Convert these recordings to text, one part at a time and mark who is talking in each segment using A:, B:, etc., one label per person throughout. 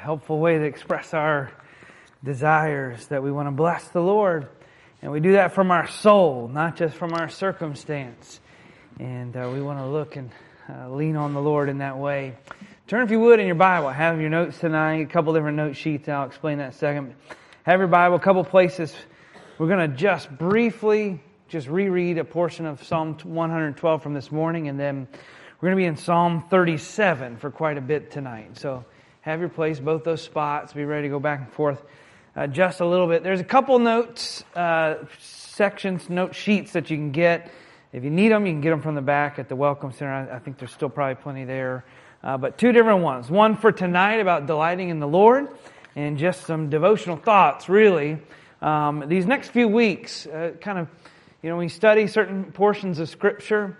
A: helpful way to express our desires that we want to bless the Lord. And we do that from our soul, not just from our circumstance. And we want to look and lean on the Lord in that way. Turn, if you would, in your Bible. Have your notes tonight, a couple different note sheets. I'll explain that in a second. Have your Bible, a couple places. We're going to just briefly reread a portion of Psalm 112 from this morning, and then we're going to be in Psalm 37 for quite a bit tonight. So have your place, both those spots. Be ready to go back and forth just a little bit. There's a couple notes, sections, note sheets that you can get. If you need them, you can get them from the back at the Welcome Center. I think there's still probably plenty there. But two different ones. One for tonight about delighting in the Lord, and just some devotional thoughts, really. These next few weeks, when you study certain portions of Scripture,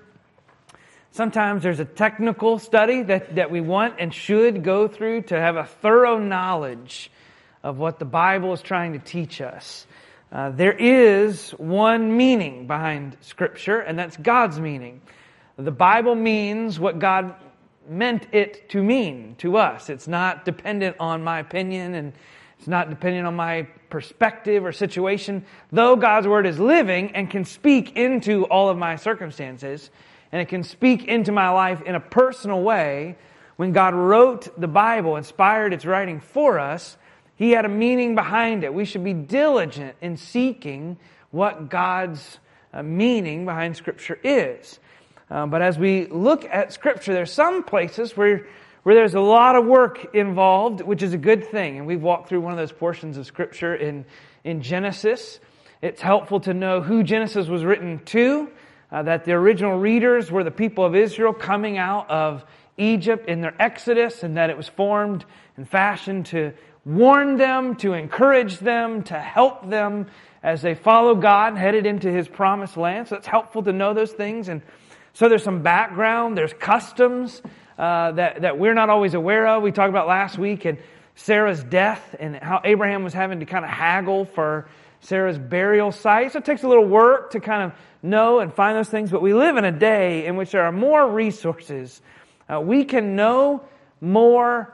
A: sometimes there's a technical study that we want and should go through to have a thorough knowledge of what the Bible is trying to teach us. There is one meaning behind Scripture, and that's God's meaning. The Bible means what God meant it to mean to us. It's not dependent on my opinion, and it's not dependent on my perspective or situation. Though God's Word is living and can speak into all of my circumstances, and it can speak into my life in a personal way, when God wrote the Bible, inspired its writing for us, He had a meaning behind it. We should be diligent in seeking what God's meaning behind Scripture is. But as we look at Scripture, there's some places where there's a lot of work involved, which is a good thing. And we've walked through one of those portions of Scripture in Genesis. It's helpful to know who Genesis was written to, that the original readers were the people of Israel coming out of Egypt in their exodus, and that it was formed and fashioned to warn them, to encourage them, to help them as they follow God and headed into His promised land. So it's helpful to know those things. And so there's some background, there's customs that we're not always aware of. We talked about last week and Sarah's death and how Abraham was having to kind of haggle for Sarah's burial site. So it takes a little work to kind of know and find those things. But we live in a day in which there are more resources. We can know more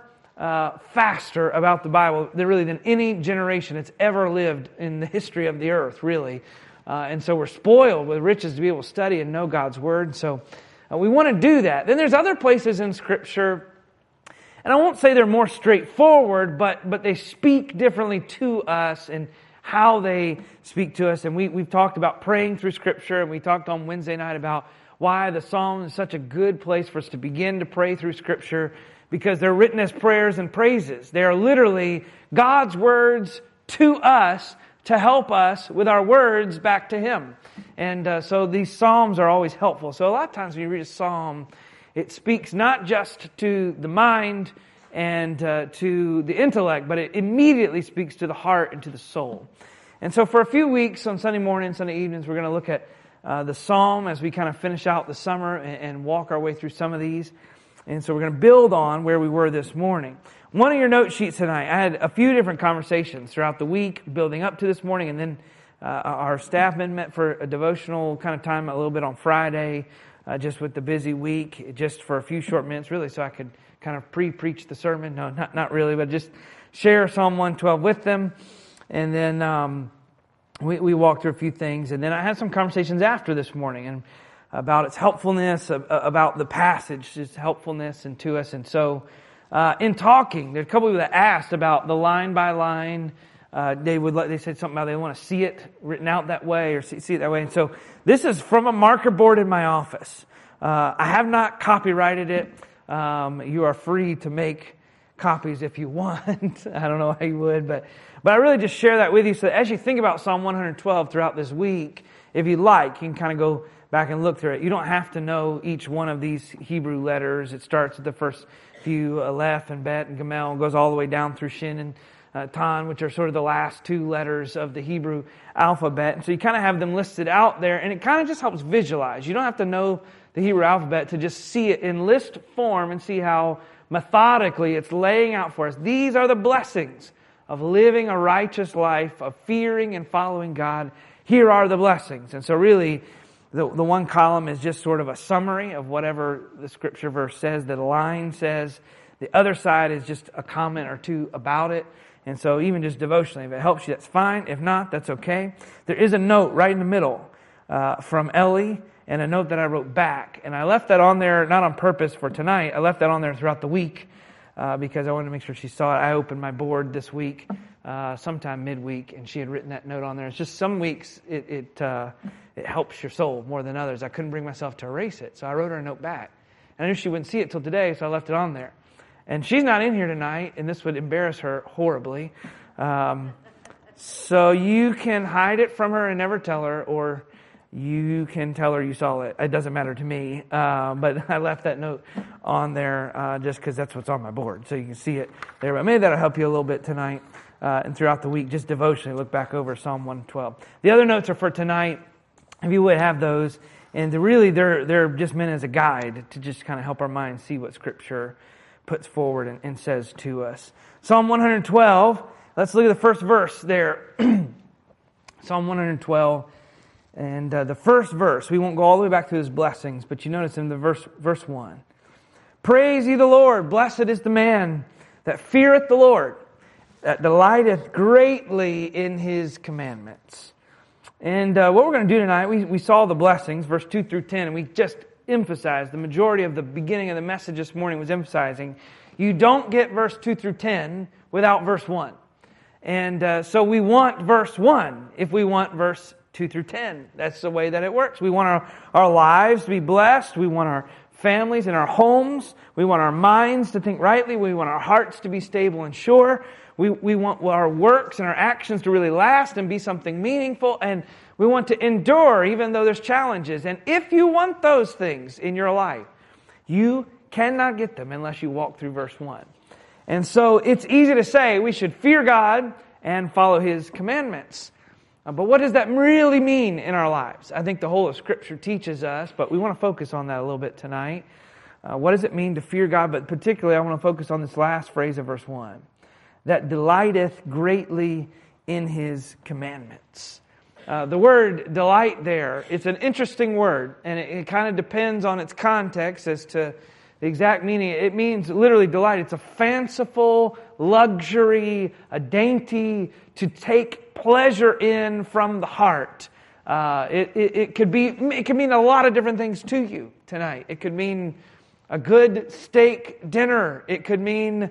A: faster about the Bible than any generation that's ever lived in the history of the earth, really. And so we're spoiled with riches to be able to study and know God's Word. So we want to do that. Then there's other places in Scripture, and I won't say they're more straightforward, but they speak differently to us and how they speak to us. And we've talked about praying through Scripture, and we talked on Wednesday night about why the Psalms is such a good place for us to begin to pray through Scripture, because they're written as prayers and praises. They are literally God's words to us to help us with our words back to Him. And so these Psalms are always helpful. So a lot of times when you read a Psalm, it speaks not just to the mind and to the intellect, but it immediately speaks to the heart and to the soul. And so for a few weeks on Sunday mornings, Sunday evenings, we're going to look at the Psalm as we kind of finish out the summer and walk our way through some of these. And so we're going to build on where we were this morning. One of your note sheets tonight, I had a few different conversations throughout the week building up to this morning, and then our staff met for a devotional kind of time a little bit on Friday, just with the busy week, just for a few short minutes, really, so I could kind of pre-preach the sermon. No, not really, but just share Psalm 112 with them. And then we walked through a few things, and then I had some conversations after this morning, and about its helpfulness, about the passage, its helpfulness and to us. And so, in talking, there's a couple of people that asked about the line by line. They said something about they want to see it written out that way or see it that way. And so, this is from a marker board in my office. I have not copyrighted it. You are free to make copies if you want. I don't know how you would, but I really just share that with you so that as you think about Psalm 112 throughout this week, if you like, you can kind of go back and look through it. You don't have to know each one of these Hebrew letters. It starts with the first few, Aleph and Bet and Gamel, and goes all the way down through Shin and Tan, which are sort of the last two letters of the Hebrew alphabet. And so you kind of have them listed out there, and it kind of just helps visualize. You don't have to know the Hebrew alphabet to just see it in list form and see how methodically it's laying out for us. These are the blessings of living a righteous life, of fearing and following God. Here are the blessings. And so really, the one column is just sort of a summary of whatever the scripture verse says, that a line says. The other side is just a comment or two about it. And so even just devotionally, if it helps you, that's fine. If not, that's okay. There is a note right in the middle from Ellie, and a note that I wrote back. And I left that on there, not on purpose for tonight. I left that on there throughout the week because I wanted to make sure she saw it. I opened my board this week, sometime midweek, and she had written that note on there. It's just some weeks it helps your soul more than others. I couldn't bring myself to erase it, so I wrote her a note back. And I knew she wouldn't see it till today, so I left it on there. And she's not in here tonight, and this would embarrass her horribly. So you can hide it from her and never tell her, or you can tell her you saw it. It doesn't matter to me. But I left that note on there just because that's what's on my board. So you can see it there. But maybe that'll help you a little bit tonight and throughout the week. Just devotionally look back over Psalm 112. The other notes are for tonight. If you would have those. And they're just meant as a guide to just kind of help our minds see what Scripture puts forward and says to us. Psalm 112. Let's look at the first verse there. Psalm 112. And the first verse, we won't go all the way back to his blessings, but you notice in the verse 1. Praise ye the Lord, blessed is the man that feareth the Lord, that delighteth greatly in his commandments. And what we're going to do tonight, we saw the blessings, verse 2 through 10, and we just emphasized, the majority of the beginning of the message this morning was emphasizing, you don't get verse 2 through 10 without verse 1. And so we want verse 1 if we want verse 2 through 10. That's the way that it works. We want our lives to be blessed. We want our families and our homes. We want our minds to think rightly. We want our hearts to be stable and sure. We want our works and our actions to really last and be something meaningful. And we want to endure even though there's challenges. And if you want those things in your life, you cannot get them unless you walk through verse 1. And so it's easy to say we should fear God and follow His commandments. But what does that really mean in our lives? I think the whole of Scripture teaches us, but we want to focus on that a little bit tonight. What does it mean to fear God? But particularly I want to focus on this last phrase of verse 1. That delighteth greatly in His commandments. The word delight there, it's an interesting word, and it kind of depends on its context as to the exact meaning. It means literally delight. It's a fanciful luxury, a dainty to take pleasure in from the heart. It could mean a lot of different things to you tonight. It could mean a good steak dinner. It could mean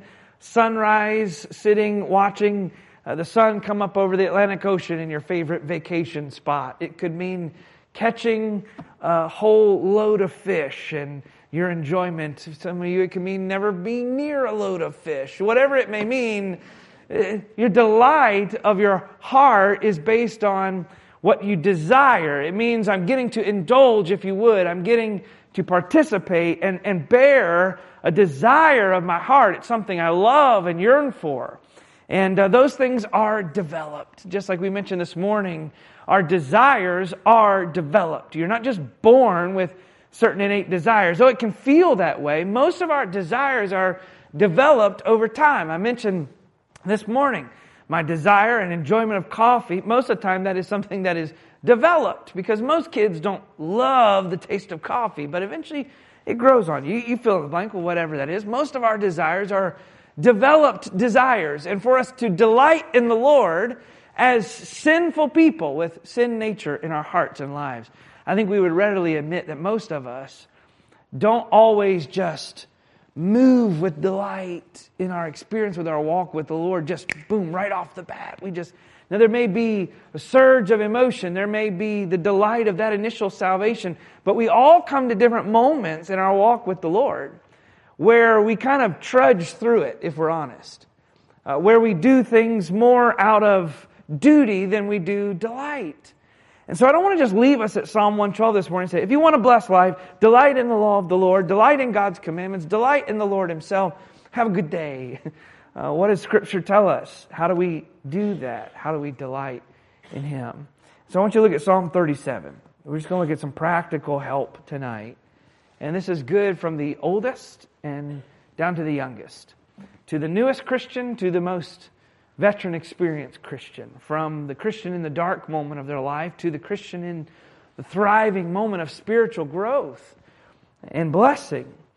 A: sunrise, sitting, watching the sun come up over the Atlantic Ocean in your favorite vacation spot. It could mean catching a whole load of fish and your enjoyment. Some of you, it can mean never being near a load of fish. Whatever it may mean, your delight of your heart is based on what you desire. It means I'm getting to indulge, if you would. I'm getting to participate and bear a desire of my heart. It's something I love and yearn for. And those things are developed. Just like we mentioned this morning, our desires are developed. You're not just born with certain innate desires. Though it can feel that way, most of our desires are developed over time. I mentioned this morning my desire and enjoyment of coffee. Most of the time that is something that is developed because most kids don't love the taste of coffee, but eventually it grows on you. You fill in the blank with whatever that is. Most of our desires are developed desires. And for us to delight in the Lord as sinful people with sin nature in our hearts and lives, I think we would readily admit that most of us don't always just move with delight in our experience with our walk with the Lord, just boom, right off the bat. Now there may be a surge of emotion, there may be the delight of that initial salvation, but we all come to different moments in our walk with the Lord where we kind of trudge through it, if we're honest. Where we do things more out of duty than we do delight. And so I don't want to just leave us at Psalm 112 this morning and say, if you want a blessed life, delight in the law of the Lord, delight in God's commandments, delight in the Lord Himself. Have a good day. What does Scripture tell us? How do we do that? How do we delight in Him? So I want you to look at Psalm 37. We're just going to look at some practical help tonight. And this is good from the oldest and down to the youngest. To the newest Christian, to the most veteran experienced Christian. From the Christian in the dark moment of their life to the Christian in the thriving moment of spiritual growth and blessing.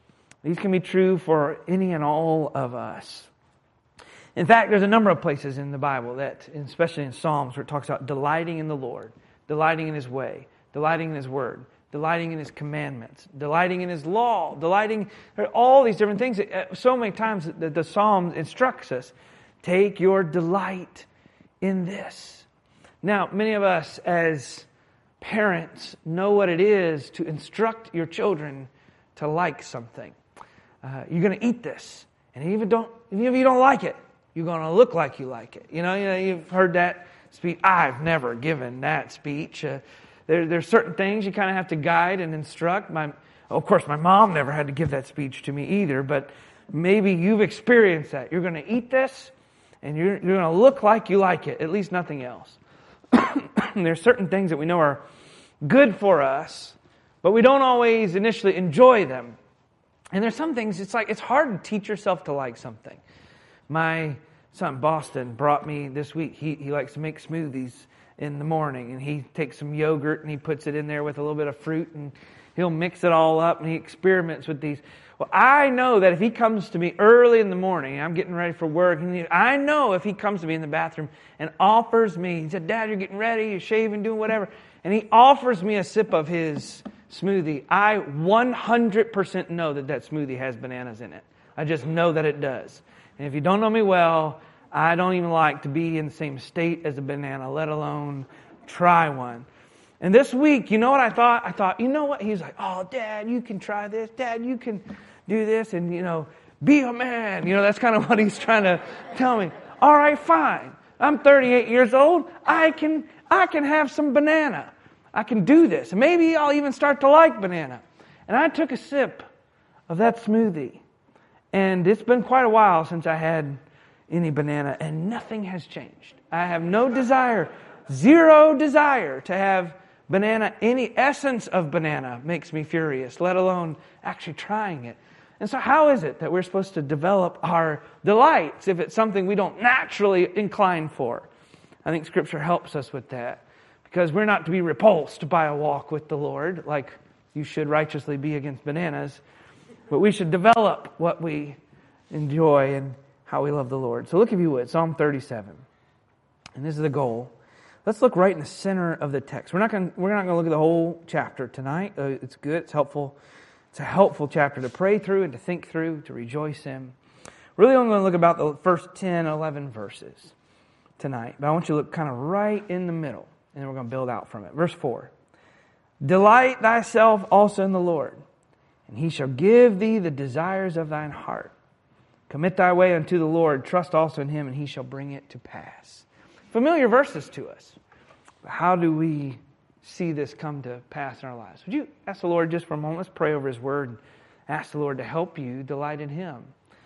A: These can be true for any and all of us. In fact, there's a number of places in the Bible that, especially in Psalms, where it talks about delighting in the Lord, delighting in His way, delighting in His word, delighting in His commandments, delighting in His law, delighting in all these different things. So many times the Psalms instructs us, take your delight in this. Now, many of us as parents know what it is to instruct your children to like something. You're going to eat this, and even if you don't like it, you're going to look like you like it. You know, you've heard that speech. I've never given that speech. There's certain things you kind of have to guide and instruct. Of course, my mom never had to give that speech to me either, but maybe you've experienced that. You're going to eat this, and you're going to look like you like it, at least nothing else. There's certain things that we know are good for us, but we don't always initially enjoy them. And there's some things, it's hard to teach yourself to like something. My son Boston brought me this week, he likes to make smoothies in the morning, and he takes some yogurt and he puts it in there with a little bit of fruit, and he'll mix it all up, and he experiments with these. Well, I know that if he comes to me early in the morning, I'm getting ready for work, and I know if he comes to me in the bathroom and offers me, he said, Dad, you're getting ready, you're shaving, doing whatever, and he offers me a sip of his smoothie, I 100% know that smoothie has bananas in it. I just know that it does. And if you don't know me well, I don't even like to be in the same state as a banana, let alone try one. And this week, you know what I thought? I thought, you know what? He's like, oh, Dad, you can try this. Dad, you can do this. And, be a man. That's kind of what he's trying to tell me. All right, fine. I'm 38 years old. I can have some banana. I can do this. And maybe I'll even start to like banana. And I took a sip of that smoothie. And it's been quite a while since I had any banana, and nothing has changed. I have no desire, zero desire to have banana. Any essence of banana makes me furious, let alone actually trying it. And so how is it that we're supposed to develop our delights if it's something we don't naturally incline for? I think Scripture helps us with that, because we're not to be repulsed by a walk with the Lord like you should righteously be against bananas, but we should develop what we enjoy and how we love the Lord. So look, if you would, Psalm 37. And this is the goal. Let's look right in the center of the text. We're not going to look at the whole chapter tonight. It's good. It's helpful. It's a helpful chapter to pray through and to think through, to rejoice in. Really only going to look about the first 10, 11 verses tonight. But I want you to look kind of right in the middle, and then we're going to build out from it. Verse 4. Delight thyself also in the Lord, and He shall give thee the desires of thine heart. Commit thy way unto the Lord, trust also in Him, and He shall bring it to pass. Familiar verses to us. How do we see this come to pass in our lives? Would you ask the Lord just for a moment? Let's pray over His Word and ask the Lord to help you delight in Him.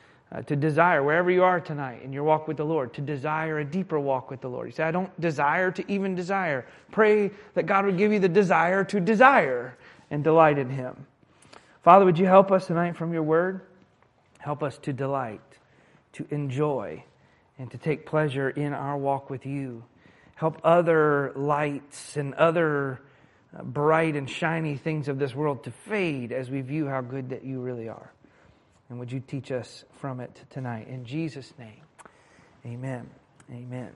A: To desire, wherever you are tonight in your walk with the Lord, to desire a deeper walk with the Lord. You say, I don't desire to even desire. Pray that God would give you the desire to desire and delight in Him. Father, would you help us tonight from your Word? Help us to delight, to enjoy, and to take pleasure in our walk with you. Help other lights and other bright and shiny things of this world to fade as we view how good that you really are. And would you teach us from it tonight? In Jesus' name, amen. Amen.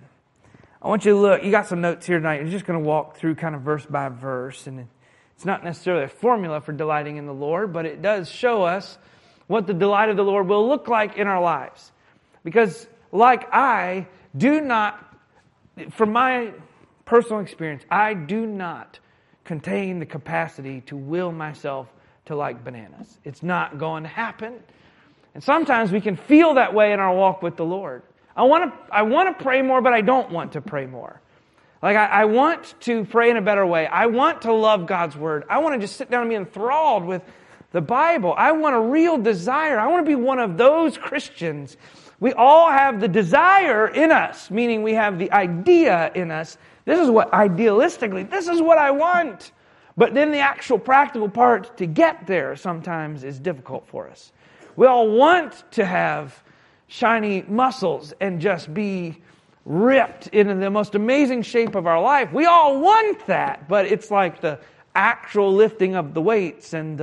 A: I want you to look. You got some notes here tonight. You're just going to walk through kind of verse by verse. And it's not necessarily a formula for delighting in the Lord, but it does show us what the delight of the Lord will look like in our lives. Because like I do not, from my personal experience, I do not contain the capacity to will myself to like bananas. It's not going to happen. And sometimes we can feel that way in our walk with the Lord. I want to pray more, but I don't want to pray more. Like I want to pray in a better way. I want to love God's Word. I want to just sit down and be enthralled with the Bible. I want a real desire. I want to be one of those Christians. We all have the desire in us, meaning we have the idea in us. This is what, idealistically, this is what I want. But then the actual practical part to get there sometimes is difficult for us. We all want to have shiny muscles and just be ripped into the most amazing shape of our life. We all want that, but it's like the actual lifting of the weights and the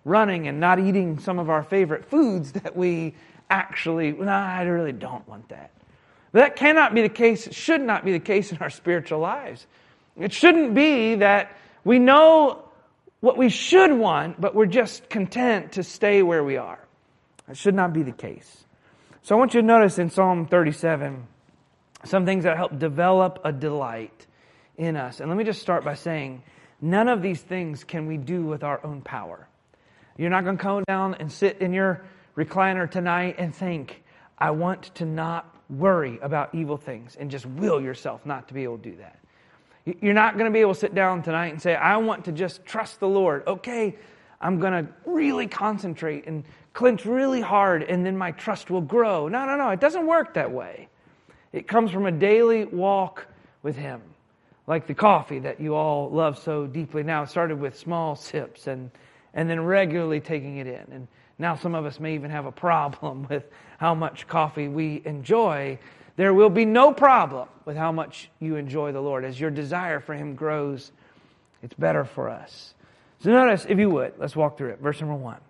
A: running and not eating some of our favorite foods that we actually, I really don't want that. But that cannot be the case. It should not be the case in our spiritual lives. It shouldn't be that we know what we should want, but we're just content to stay where we are. It should not be the case. So I want you to notice in Psalm 37 some things that help develop a delight in us. And let me just start by saying, none of these things can we do with our own power. You're not going to come down and sit in your recliner tonight and think, I want to not worry about evil things, and just will yourself not to be able to do that. You're not going to be able to sit down tonight and say, I want to just trust the Lord. Okay, I'm going to really concentrate and clench really hard, and then my trust will grow. No. It doesn't work that way. It comes from a daily walk with Him. Like the coffee that you all love so deeply now. It started with small sips and then regularly taking it in. And now some of us may even have a problem with how much coffee we enjoy. There will be no problem with how much you enjoy the Lord. As your desire for Him grows, it's better for us. So notice, if you would, let's walk through it. Verse number 1.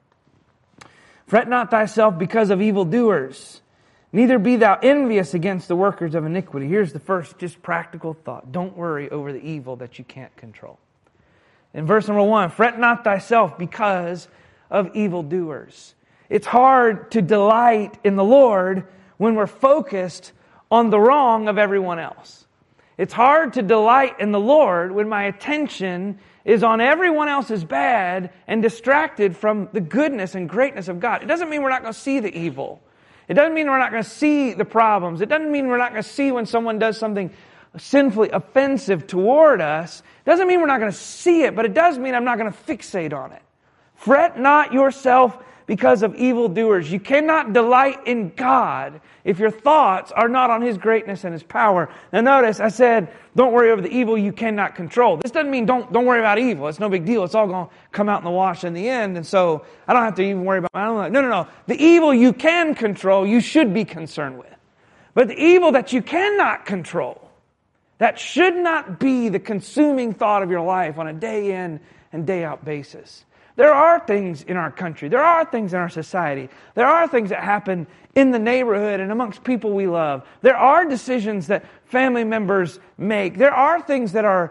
A: Fret not thyself because of evildoers, neither be thou envious against the workers of iniquity. Here's the first just practical thought. Don't worry over the evil that you can't control. In verse number 1, fret not thyself because of evildoers. It's hard to delight in the Lord when we're focused on the wrong of everyone else. It's hard to delight in the Lord when my attention is on everyone else's bad and distracted from the goodness and greatness of God. It doesn't mean we're not going to see the evil. It doesn't mean we're not going to see the problems. It doesn't mean we're not going to see when someone does something sinfully offensive toward us. It doesn't mean we're not going to see it, but it does mean I'm not going to fixate on it. Fret not yourself because of evildoers. You cannot delight in God if your thoughts are not on His greatness and His power. Now notice, I said, don't worry over the evil you cannot control. This doesn't mean don't worry about evil. It's no big deal. It's all going to come out in the wash in the end. And so I don't have to even worry about my own life. No. The evil you can control, you should be concerned with. But the evil that you cannot control, that should not be the consuming thought of your life on a day in and day out basis. There are things in our country. There are things in our society. There are things that happen in the neighborhood and amongst people we love. There are decisions that family members make. There are things that are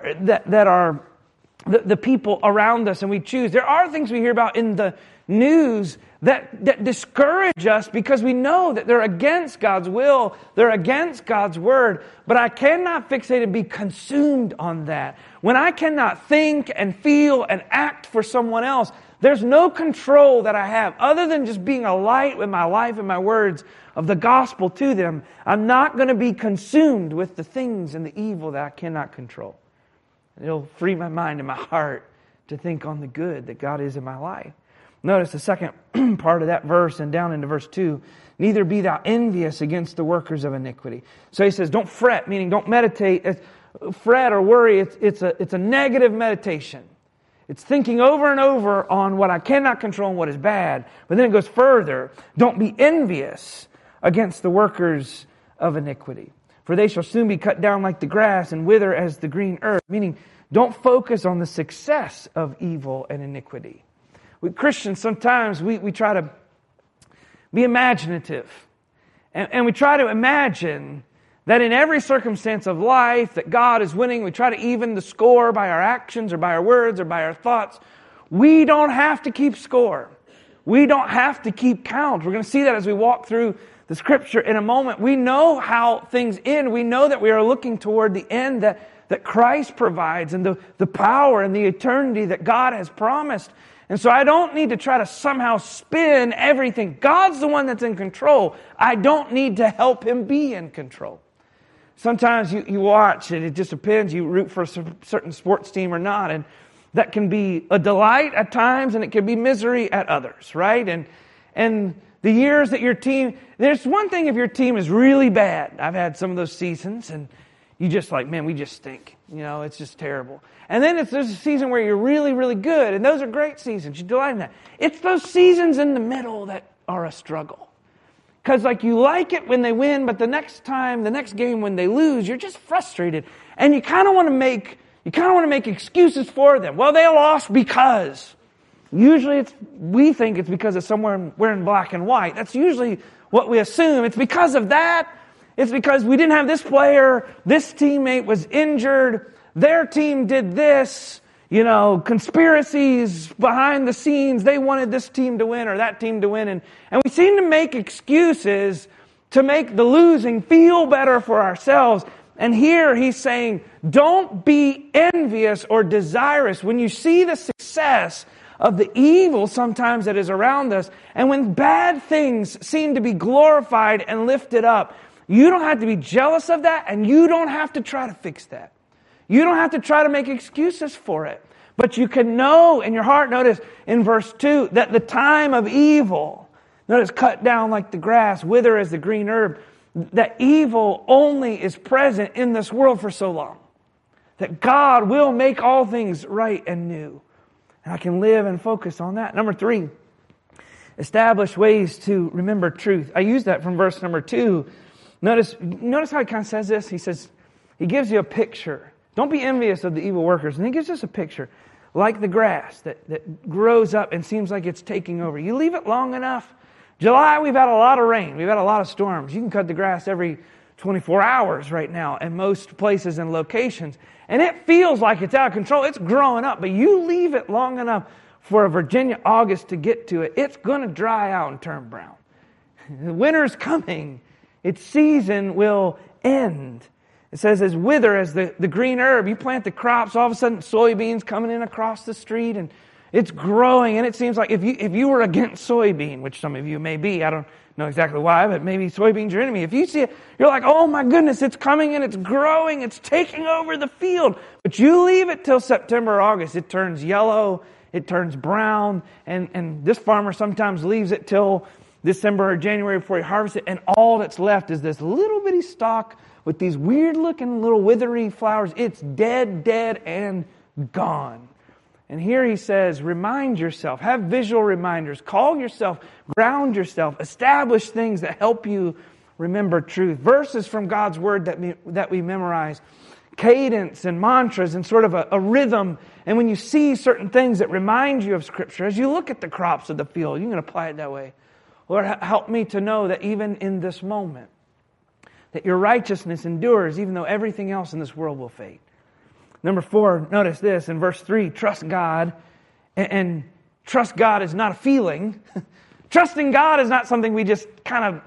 A: the people around us and we choose. There are things we hear about in the news that discourage us because we know that they're against God's will, they're against God's word, but I cannot fixate and be consumed on that. When I cannot think and feel and act for someone else, there's no control that I have other than just being a light with my life and my words of the gospel to them. I'm not going to be consumed with the things and the evil that I cannot control. It'll free my mind and my heart to think on the good that God is in my life. Notice the second part of that verse and down into verse 2. Neither be thou envious against the workers of iniquity. So he says, don't fret, meaning don't meditate. Fret or worry, it's a negative meditation. It's thinking over and over on what I cannot control and what is bad. But then it goes further. Don't be envious against the workers of iniquity. For they shall soon be cut down like the grass and wither as the green herb. Meaning, don't focus on the success of evil and iniquity. We Christians, sometimes we try to be imaginative. And we try to imagine that in every circumstance of life that God is winning. We try to even the score by our actions or by our words or by our thoughts. We don't have to keep score. We don't have to keep count. We're going to see that as we walk through the Scripture in a moment. We know how things end. We know that we are looking toward the end that Christ provides and the power and the eternity that God has promised. And so I don't need to try to somehow spin everything. God's the one that's in control. I don't need to help Him be in control. Sometimes you watch, and it just depends. You root for a certain sports team or not, and that can be a delight at times, and it can be misery at others, right? And the years that your team... There's one thing if your team is really bad. I've had some of those seasons, and you just like, man, we just stink. You know, it's just terrible. And then there's a season where you're really, really good, and those are great seasons. You delight in that. It's those seasons in the middle that are a struggle. Because like you like it when they win, but the next game when they lose, you're just frustrated. And you kind of want to make excuses for them. Well, they lost because. Usually we think it's because it's somewhere we're in black and white. That's usually what we assume. It's because of that. It's because we didn't have this player, this teammate was injured, their team did this, conspiracies behind the scenes, they wanted this team to win or that team to win. And we seem to make excuses to make the losing feel better for ourselves. And here he's saying, don't be envious or desirous when you see the success of the evil sometimes that is around us. And when bad things seem to be glorified and lifted up, you don't have to be jealous of that, and you don't have to try to fix that. You don't have to try to make excuses for it. But you can know in your heart, notice in verse 2, that the time of evil, notice cut down like the grass, wither as the green herb, that evil only is present in this world for so long. That God will make all things right and new. And I can live and focus on that. Number 3, establish ways to remember truth. I use that from verse number 2. Notice how he kind of says this? He gives you a picture. Don't be envious of the evil workers. And he gives us a picture. Like the grass that grows up and seems like it's taking over. You leave it long enough. July, we've had a lot of rain. We've had a lot of storms. You can cut the grass every 24 hours right now in most places and locations. And it feels like it's out of control. It's growing up. But you leave it long enough for a Virginia August to get to it. It's going to dry out and turn brown. The winter's coming. Its season will end. It says, as wither as the green herb. You plant the crops, all of a sudden soybeans coming in across the street, and it's growing. And it seems like if you were against soybean, which some of you may be, I don't know exactly why, but maybe soybeans are your enemy. If you see it, you're like, oh my goodness, it's coming and it's growing, it's taking over the field. But you leave it till September or August, it turns yellow, it turns brown, and this farmer sometimes leaves it till December or January before he harvests it, and all that's left is this little bitty stalk with these weird-looking little withery flowers. It's dead, and gone. And here he says, remind yourself, have visual reminders, call yourself, ground yourself, establish things that help you remember truth. Verses from God's Word that we memorize, cadence and mantras and sort of a rhythm. And when you see certain things that remind you of Scripture, as you look at the crops of the field, you can apply it that way. Lord, help me to know that even in this moment, that your righteousness endures, even though everything else in this world will fade. Number 4, notice this in verse 3, trust God. And trust God is not a feeling. Trusting God is not something we just kind of,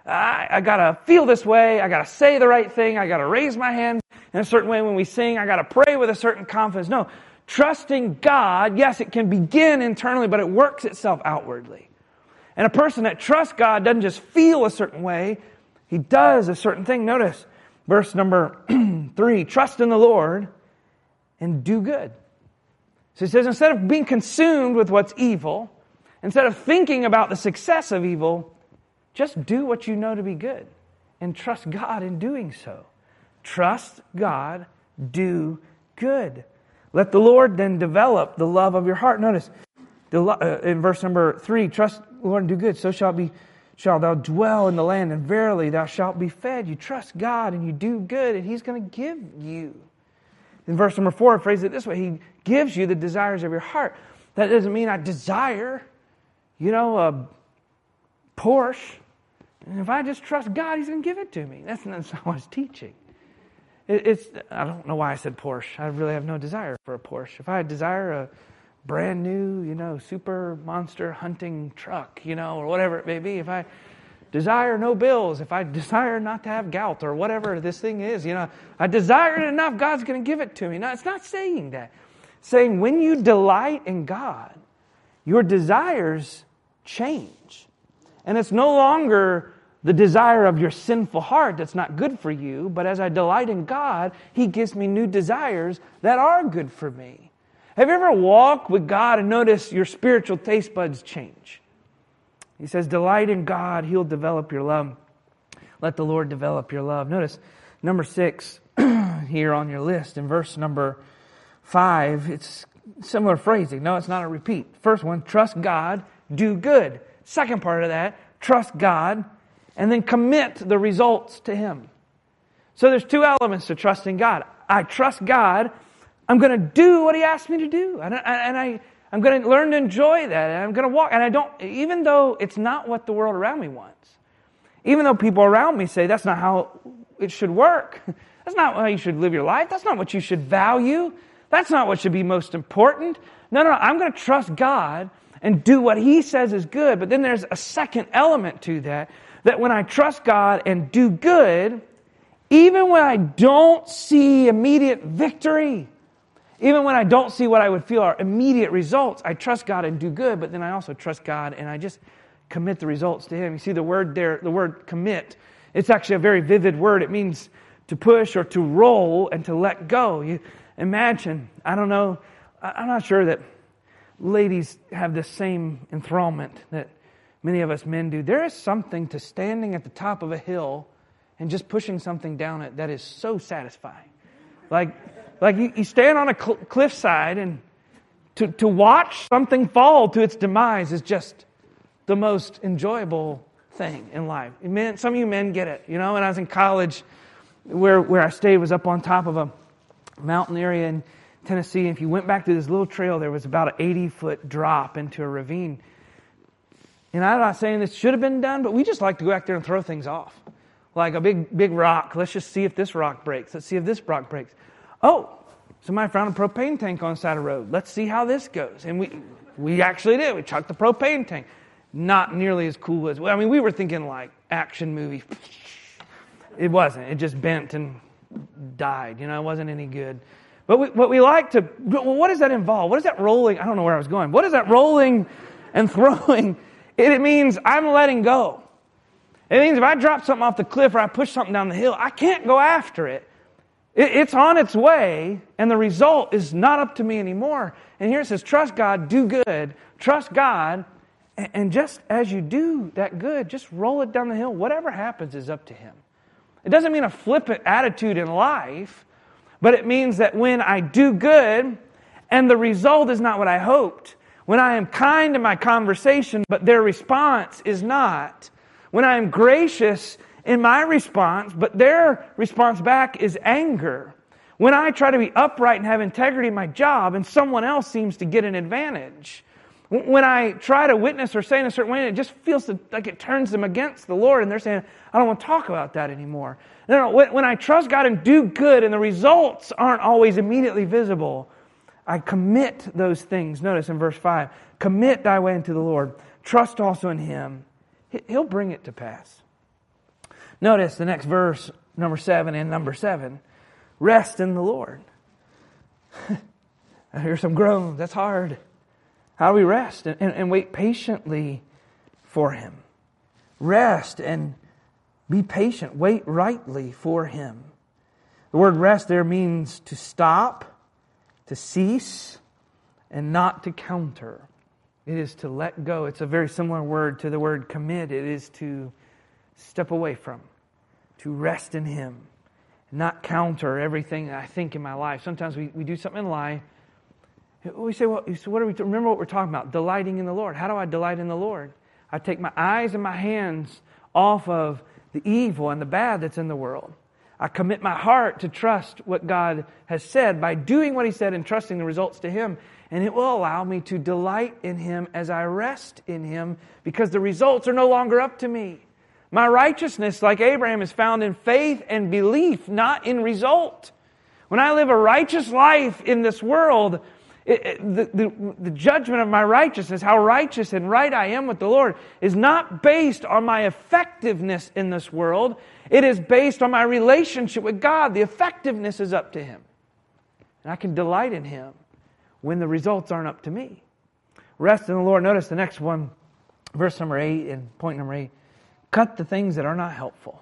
A: I got to feel this way, I got to say the right thing, I got to raise my hand in a certain way when we sing, I got to pray with a certain confidence. No, trusting God, yes, it can begin internally, but it works itself outwardly. And a person that trusts God doesn't just feel a certain way, he does a certain thing. Notice verse number 3, trust in the Lord and do good. So he says, instead of being consumed with what's evil, instead of thinking about the success of evil, just do what you know to be good and trust God in doing so. Trust God, do good. Let the Lord then develop the love of your heart. Notice in verse number 3, trust the Lord and do good, so shalt thou dwell in the land, and verily thou shalt be fed. You trust God and you do good, and He's going to give you. In verse number 4, I phrase it this way, He gives you the desires of your heart. That doesn't mean I desire, a Porsche. And if I just trust God, He's going to give it to me. That's not what He's teaching. I don't know why I said Porsche. I really have no desire for a Porsche. If I desire a brand new, super monster hunting truck, or whatever it may be, if I desire no bills, if I desire not to have gout or whatever this thing is, I desire it enough, God's going to give it to me. No, it's not saying that. It's saying when you delight in God, your desires change. And it's no longer the desire of your sinful heart that's not good for you, but as I delight in God, He gives me new desires that are good for me. Have you ever walked with God and noticed your spiritual taste buds change? He says, delight in God, He'll develop your love. Let the Lord develop your love. Notice number 6 here on your list. In verse number 5, it's similar phrasing. No, it's not a repeat. First one, trust God, do good. Second part of that, trust God, and then commit the results to Him. So there's 2 elements to trusting God. I trust God. I'm going to do what He asked me to do. And I'm going to learn to enjoy that, and I'm going to walk. And I don't, even though it's not what the world around me wants, even though people around me say that's not how it should work, that's not how you should live your life, that's not what you should value, that's not what should be most important. No, I'm going to trust God and do what He says is good. But then there's a second element to that when I trust God and do good, even when I don't see immediate victory, even when I don't see what I would feel are immediate results, I trust God and do good, but then I also trust God and I just commit the results to Him. You see the word there, the word commit, it's actually a very vivid word. It means to push or to roll and to let go. You imagine, I don't know, I'm not sure that ladies have the same enthrallment that many of us men do. There is something to standing at the top of a hill and just pushing something down it that is so satisfying. Like you stand on a cliffside, and to watch something fall to its demise is just the most enjoyable thing in life. Men, some of you men get it. You know, when I was in college, where I stayed was up on top of a mountain area in Tennessee. And if you went back to this little trail, there was about an 80-foot drop into a ravine. And I'm not saying this should have been done, but we just like to go back there and throw things off. Like a big rock. Let's just see if this rock breaks. Let's see if this rock breaks. Oh, somebody found a propane tank on the side of the road. Let's see how this goes. And we actually did. We chucked the propane tank. Not nearly as cool as... Well, I mean, we were thinking like action movie. It wasn't. It just bent and died. You know, it wasn't any good. But what we like to... Well, what does that involve? What is that rolling? I don't know where I was going. What is that rolling and throwing? It means I'm letting go. It means if I drop something off the cliff or I push something down the hill, I can't go after it. It's on its way, and the result is not up to me anymore. And here it says, trust God, do good. Trust God, and just as you do that good, just roll it down the hill. Whatever happens is up to Him. It doesn't mean a flippant attitude in life, but it means that when I do good, and the result is not what I hoped, when I am kind in my conversation, but their response is not, when I am gracious in my response, but their response back is anger. When I try to be upright and have integrity in my job and someone else seems to get an advantage. When I try to witness or say in a certain way, it just feels like it turns them against the Lord and they're saying, I don't want to talk about that anymore. No, when I trust God and do good and the results aren't always immediately visible, I commit those things. Notice in verse 5, commit thy way unto the Lord. Trust also in Him. He'll bring it to pass. Notice the next verse, number 7 and number 7. Rest in the Lord. I hear some groans. That's hard. How do we rest and wait patiently for Him? Rest and be patient. Wait rightly for Him. The word rest there means to stop, to cease, and not to counter. It is to let go. It's a very similar word to the word commit. It is to step away from, to rest in Him, not counter everything that I think in my life. Sometimes we do something in life. We say, well, what are we? Remember what we're talking about, delighting in the Lord. How do I delight in the Lord? I take my eyes and my hands off of the evil and the bad that's in the world. I commit my heart to trust what God has said by doing what He said and trusting the results to Him. And it will allow me to delight in Him as I rest in Him because the results are no longer up to me. My righteousness, like Abraham, is found in faith and belief, not in result. When I live a righteous life in this world, the judgment of my righteousness, how righteous and right I am with the Lord, is not based on my effectiveness in this world. It is based on my relationship with God. The effectiveness is up to Him. And I can delight in Him when the results aren't up to me. Rest in the Lord. Notice the next one, verse number 8 and point number 8. Cut the things that are not helpful.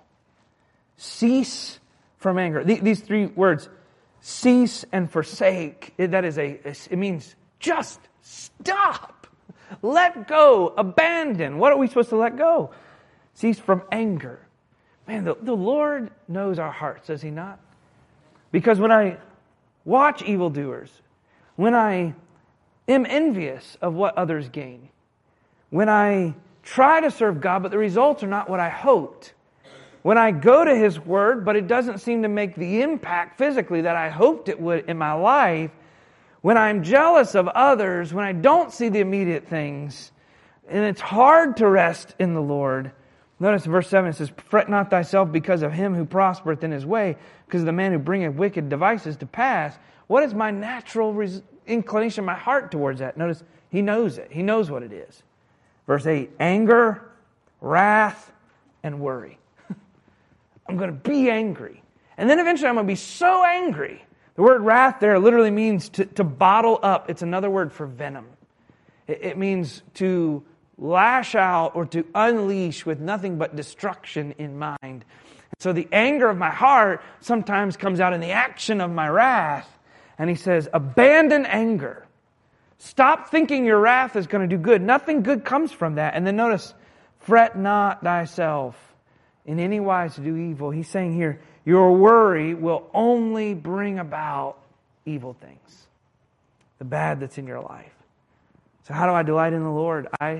A: Cease from anger. These three words, cease and forsake, it means just stop. Let go. Abandon. What are we supposed to let go? Cease from anger. Man, the Lord knows our hearts, does He not? Because when I watch evildoers, when I am envious of what others gain, when I try to serve God, but the results are not what I hoped, when I go to His Word, but it doesn't seem to make the impact physically that I hoped it would in my life, when I'm jealous of others, when I don't see the immediate things, and it's hard to rest in the Lord. Notice verse 7, it says, fret not thyself because of him who prospereth in his way, because of the man who bringeth wicked devices to pass. What is my natural inclination, my heart towards that? Notice, he knows it. He knows what it is. Verse 8, anger, wrath, and worry. I'm going to be angry. And then eventually I'm going to be so angry. The word wrath there literally means to bottle up. It's another word for venom. It means to lash out or to unleash with nothing but destruction in mind. So the anger of my heart sometimes comes out in the action of my wrath. And he says, abandon anger. Stop thinking your wrath is going to do good. Nothing good comes from that. And then notice, fret not thyself in any wise to do evil. He's saying here, your worry will only bring about evil things. The bad that's in your life. So how do I delight in the Lord? I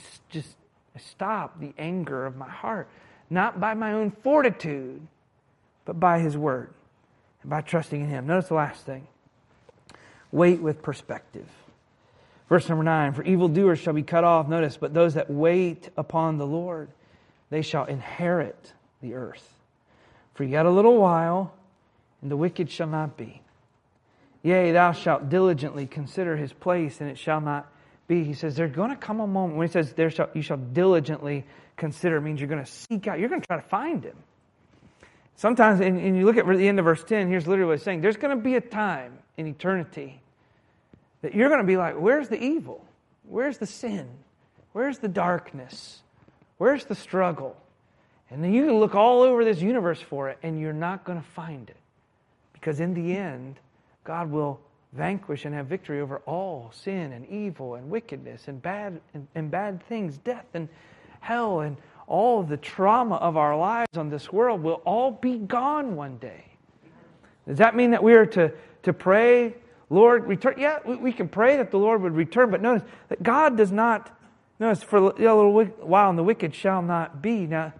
A: stop the anger of my heart. Not by my own fortitude, but by His Word. And by trusting in Him. Notice the last thing. Wait with perspective. Verse number 9, for evildoers shall be cut off. Notice, but those that wait upon the Lord, they shall inherit the earth. For yet a little while, and the wicked shall not be. Yea, thou shalt diligently consider his place, and it shall not be. He says, there's going to come a moment, when he says, you shall diligently consider, it means you're going to seek out, you're going to try to find him. Sometimes, and you look at the end of verse 10, here's literally what it's saying. There's going to be a time in eternity that you're going to be like, where's the evil? Where's the sin? Where's the darkness? Where's the struggle? And then you can look all over this universe for it, and you're not going to find it. Because in the end, God will vanquish and have victory over all sin and evil and wickedness and bad things, death and hell, and all of the trauma of our lives on this world will all be gone one day. Does that mean that we are to pray, Lord, return? Yeah, we can pray that the Lord would return, but notice that God does not, notice, for a little while and the wicked shall not be. Now,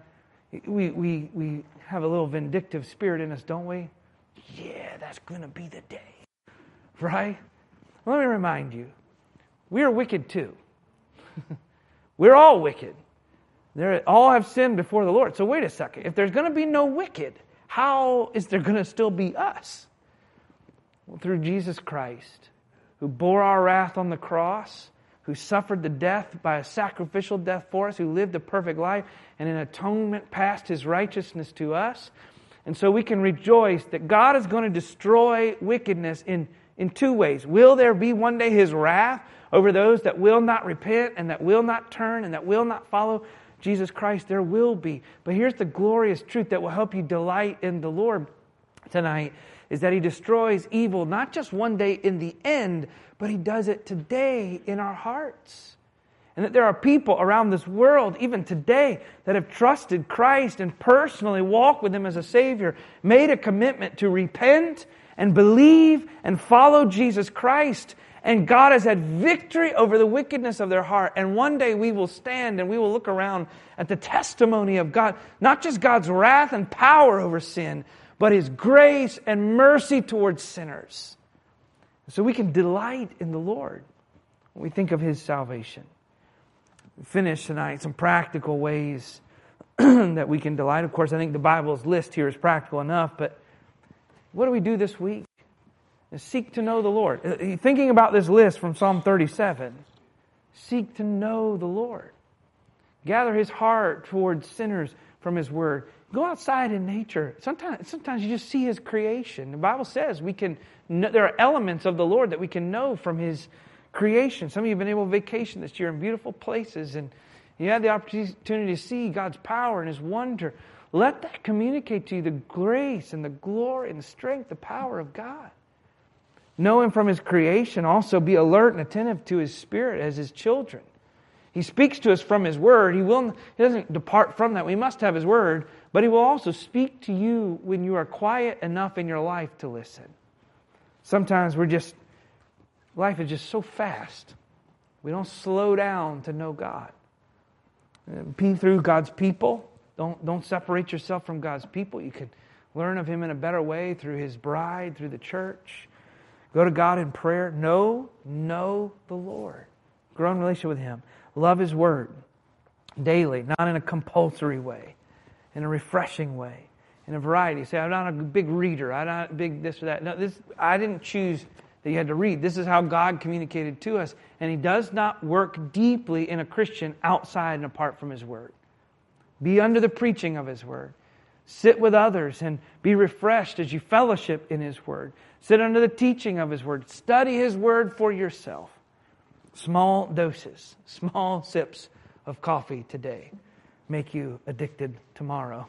A: we have a little vindictive spirit in us, don't we? Yeah, that's going to be the day. Right? Let me remind you, we are wicked too. We're all wicked. All have sinned before the Lord. So wait a second. If there's going to be no wicked, how is there going to still be us? Well, through Jesus Christ, who bore our wrath on the cross, who suffered the death by a sacrificial death for us, who lived a perfect life, and in atonement passed His righteousness to us. And so we can rejoice that God is going to destroy wickedness in two ways. Will there be one day His wrath over those that will not repent and that will not turn and that will not follow Jesus Christ? There will be. But here's the glorious truth that will help you delight in the Lord tonight, is that He destroys evil not just one day in the end, but He does it today in our hearts. And that there are people around this world, even today, that have trusted Christ and personally walked with Him as a Savior, made a commitment to repent and believe and follow Jesus Christ. And God has had victory over the wickedness of their heart. And one day we will stand and we will look around at the testimony of God, not just God's wrath and power over sin, but His grace and mercy towards sinners. So we can delight in the Lord when we think of His salvation. We finish tonight some practical ways that we can delight. Of course, I think the Bible's list here is practical enough, but what do we do this week? Seek to know the Lord. Thinking about this list from Psalm 37, seek to know the Lord. Gather His heart towards sinners from His Word. Go outside in nature. Sometimes you just see His creation. The Bible says there are elements of the Lord that we can know from His creation. Some of you have been able to vacation this year in beautiful places, and you had the opportunity to see God's power and His wonder. Let that communicate to you the grace and the glory and the strength, the power of God. Know Him from His creation. Also be alert and attentive to His Spirit as His children. He speaks to us from His Word. He doesn't depart from that. We must have His Word, but He will also speak to you when you are quiet enough in your life to listen. Sometimes life is just so fast. We don't slow down to know God. Be through God's people. Don't separate yourself from God's people. You can learn of Him in a better way through His bride, through the church. Go to God in prayer. Know the Lord. Grow in relationship with Him. Love His Word daily, not in a compulsory way, in a refreshing way, in a variety. Say, I'm not a big reader. I'm not a big this or that. No, I didn't choose that you had to read. This is how God communicated to us. And He does not work deeply in a Christian outside and apart from His Word. Be under the preaching of His Word. Sit with others and be refreshed as you fellowship in His Word. Sit under the teaching of His Word. Study His Word for yourself. Small doses, small sips of coffee today make you addicted tomorrow.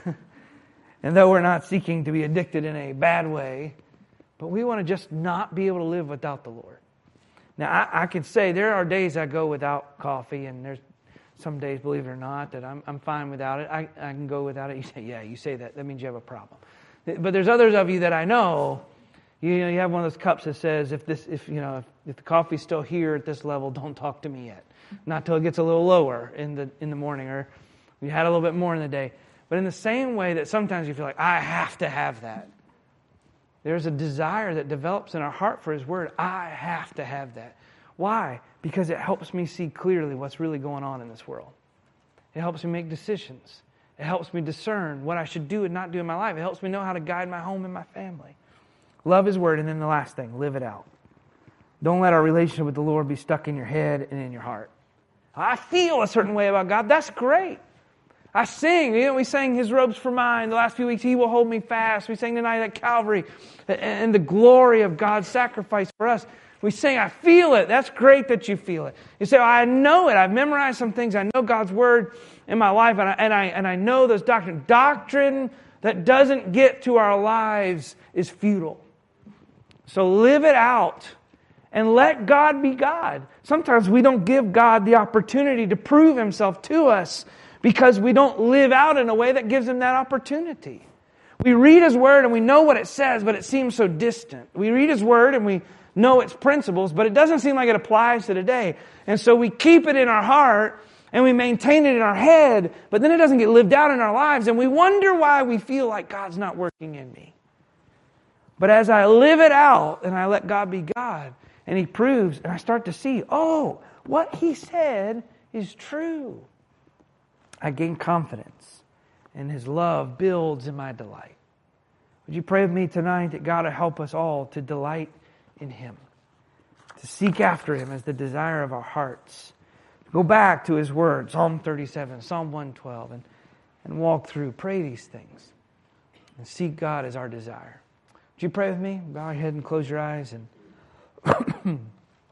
A: And though we're not seeking to be addicted in a bad way, but we want to just not be able to live without the Lord. Now, I can say there are days I go without coffee, and there's some days, believe it or not, that I'm fine without it. I can go without it. You say, yeah, you say that. That means you have a problem. But there's others of you that I know, you have one of those cups that says, if the coffee's still here at this level, don't talk to me yet. Not till it gets a little lower in the morning, or you had a little bit more in the day. But in the same way that sometimes you feel like, I have to have that. There's a desire that develops in our heart for His Word. I have to have that. Why? Because it helps me see clearly what's really going on in this world. It helps me make decisions. It helps me discern what I should do and not do in my life. It helps me know how to guide my home and my family. Love His Word, and then the last thing, live it out. Don't let our relationship with the Lord be stuck in your head and in your heart. I feel a certain way about God. That's great. I sing. We sang His robes for mine. The last few weeks, He will hold me fast. We sang tonight at Calvary and the glory of God's sacrifice for us. We sing, I feel it. That's great that you feel it. You say, I know it. I've memorized some things. I know God's Word in my life, and I know those doctrine. Doctrine that doesn't get to our lives is futile. So live it out and let God be God. Sometimes we don't give God the opportunity to prove Himself to us because we don't live out in a way that gives Him that opportunity. We read His Word and we know what it says, but it seems so distant. We read His Word and we know its principles, but it doesn't seem like it applies to today. And so we keep it in our heart and we maintain it in our head, but then it doesn't get lived out in our lives, and we wonder why we feel like God's not working in me. But as I live it out and I let God be God, and He proves, and I start to see, oh, what He said is true. I gain confidence, and His love builds in my delight. Would you pray with me tonight that God will help us all to delight in Him, to seek after Him as the desire of our hearts. Go back to His Word, Psalm 37, Psalm 112, and walk through. Pray these things and seek God as our desire. Would you pray with me? Bow your head and close your eyes. And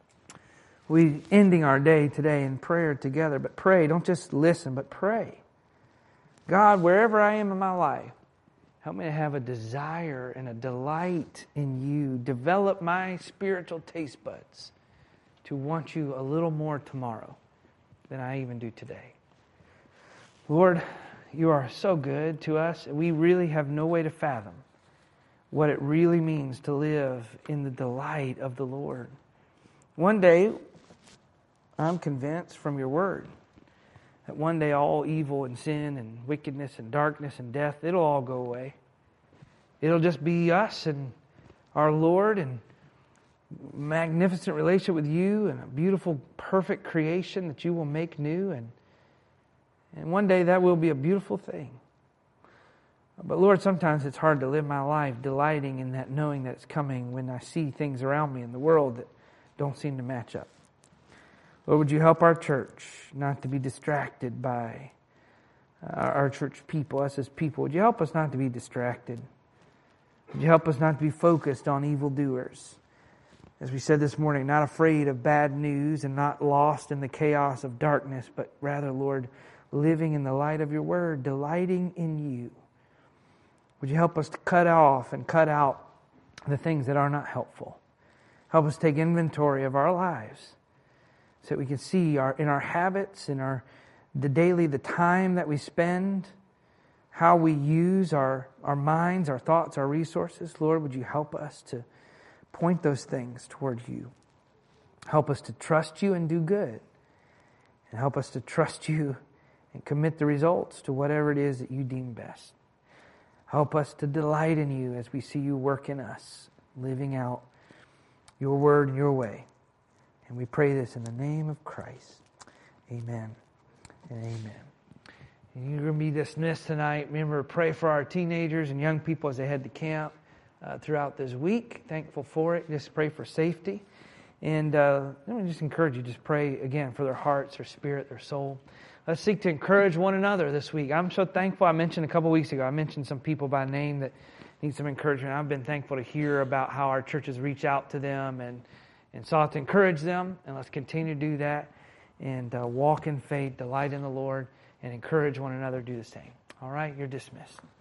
A: we ending our day today in prayer together. But pray, don't just listen, but pray. God, wherever I am in my life, help me to have a desire and a delight in You. Develop my spiritual taste buds to want You a little more tomorrow than I even do today. Lord, You are so good to us. We really have no way to fathom what it really means to live in the delight of the Lord. One day, I'm convinced from Your Word that one day all evil and sin and wickedness and darkness and death, it'll all go away. It'll just be us and our Lord and magnificent relationship with You and a beautiful, perfect creation that You will make new. And one day that will be a beautiful thing. But Lord, sometimes it's hard to live my life delighting in that, knowing that it's coming when I see things around me in the world that don't seem to match up. Lord, would You help our church not to be distracted by our church people, us as people. Would You help us not to be distracted? Would You help us not to be focused on evildoers? As we said this morning, not afraid of bad news and not lost in the chaos of darkness, but rather, Lord, living in the light of Your Word, delighting in You. Would You help us to cut off and cut out the things that are not helpful? Help us take inventory of our lives so that we can see in our habits, in the time that we spend, how we use our minds, our thoughts, our resources. Lord, would You help us to point those things toward You. Help us to trust You and do good. And help us to trust You and commit the results to whatever it is that You deem best. Help us to delight in You as we see You work in us, living out your word and your way. And we pray this in the name of Christ. Amen and amen. And you're going to be dismissed tonight. Remember, pray for our teenagers and young people as they head to camp throughout this week. Thankful for it. Just pray for safety. And let me just encourage you, just pray again for their hearts, their spirit, their soul. Let's seek to encourage one another this week. I'm so thankful. I mentioned a couple weeks ago, I mentioned some people by name that need some encouragement. I've been thankful to hear about how our churches reach out to them and sought to encourage them. And let's continue to do that and walk in faith, delight in the Lord, and encourage one another to do the same. All right, you're dismissed.